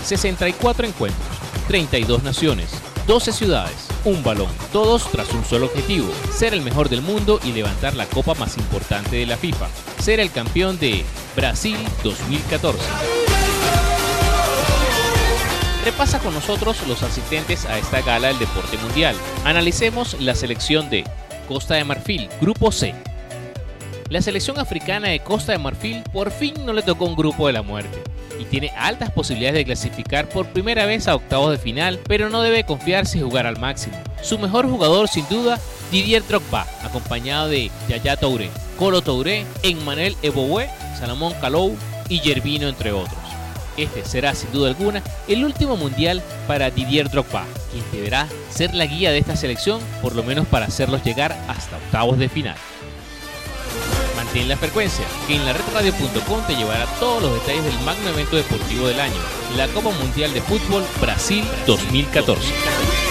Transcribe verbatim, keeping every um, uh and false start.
sesenta y cuatro encuentros, treinta y dos naciones, doce ciudades, un balón, todos tras un solo objetivo: ser el mejor del mundo y levantar la copa más importante de la FIFA, ser el campeón de Brasil dos mil catorce. Repasa con nosotros los asistentes a esta gala del deporte mundial. Analicemos la selección de Costa de Marfil, Grupo C. La selección africana de Costa de Marfil por fin no le tocó un grupo de la muerte y tiene altas posibilidades de clasificar por primera vez a octavos de final, pero no debe confiarse y jugar al máximo. Su mejor jugador, sin duda, Didier Drogba, acompañado de Yaya Touré, Kolo Touré, Emmanuel Eboué, Salomón Kalou y Gervinho, entre otros. Este será, sin duda alguna, el último mundial para Didier Drogba, quien deberá ser la guía de esta selección, por lo menos para hacerlos llegar hasta octavos de final. Mantén la frecuencia, que en la red radio punto com te llevará todos los detalles del magno evento deportivo del año, la Copa Mundial de Fútbol Brasil dos mil catorce.